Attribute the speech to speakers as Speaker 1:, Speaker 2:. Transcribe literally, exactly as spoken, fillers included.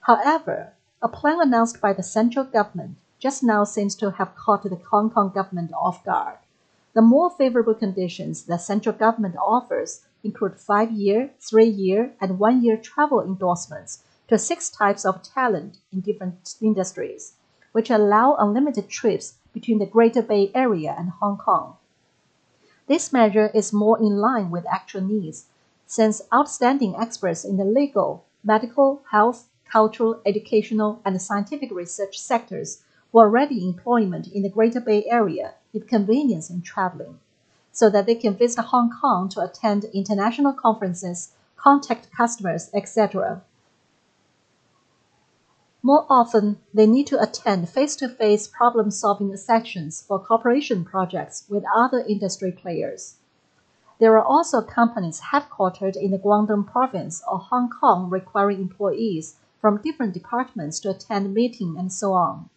Speaker 1: However, a plan announced by the central government just now seems to have caught the Hong Kong government off guard. The more favorable conditions the central government offers include five-year, three-year, and one-year travel endorsements to six types of talent in different industries, which allow unlimited trips between the Greater Bay Area and Hong Kong. This measure is more in line with actual needs, since outstanding experts in the legal, medical, health, cultural, educational, and scientific research sectors were already employment in the Greater Bay Area need convenience in traveling, so that they can visit Hong Kong to attend international conferences, contact customers, et cetera. More often, they need to attend face-to-face problem-solving sessions for cooperation projects with other industry players. There are also companies headquartered in the Guangdong province or Hong Kong requiring employees from different departments to attend meetings and so on.